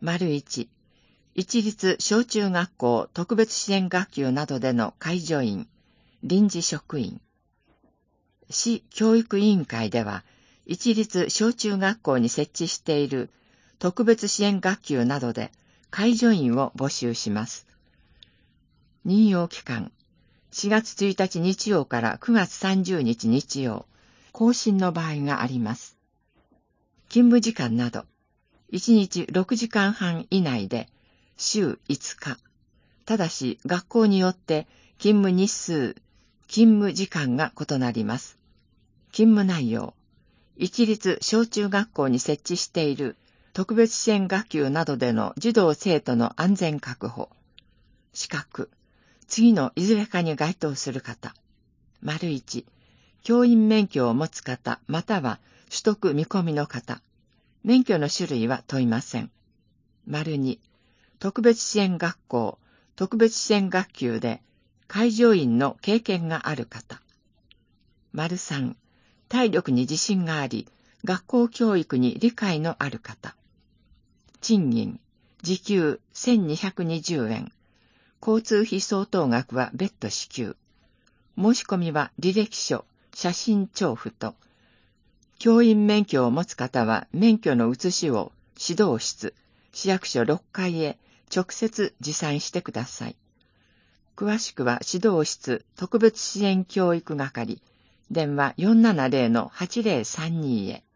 1、一律小中学校特別支援学級などでの介助員、臨時職員。市教育委員会では、一律小中学校に設置している特別支援学級などで介助員を募集します。任用期間、4月1日日曜から9月30日日曜、更新の場合があります。勤務時間など、1日6時間半以内で、週5日。ただし、学校によって勤務日数、勤務時間が異なります。勤務内容、一律小中学校に設置している特別支援学級などでの児童生徒の安全確保。資格、次のいずれかに該当する方。1、教員免許を持つ方、または取得見込みの方。免許の種類は問いません。2、特別支援学校、特別支援学級で介助員の経験がある方。3、体力に自信があり、学校教育に理解のある方。賃金、時給1220円。交通費相当額は別途支給。申し込みは履歴書、写真調付と、教員免許を持つ方は免許の写しを指導室、市役所6階へ直接持参してください。詳しくは指導室特別支援教育係、電話470-8032へ。